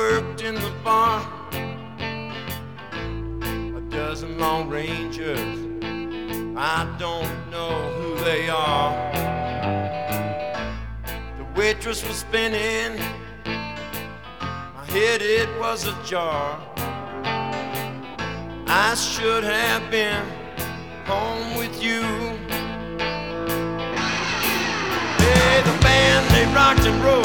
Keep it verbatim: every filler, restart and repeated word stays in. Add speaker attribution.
Speaker 1: worked in the bar, a dozen Lone Rangers, I don't know who they are. The waitress was spinning, my head it was ajar. I should have been home with you. Hey, the band, they rocked and rolled.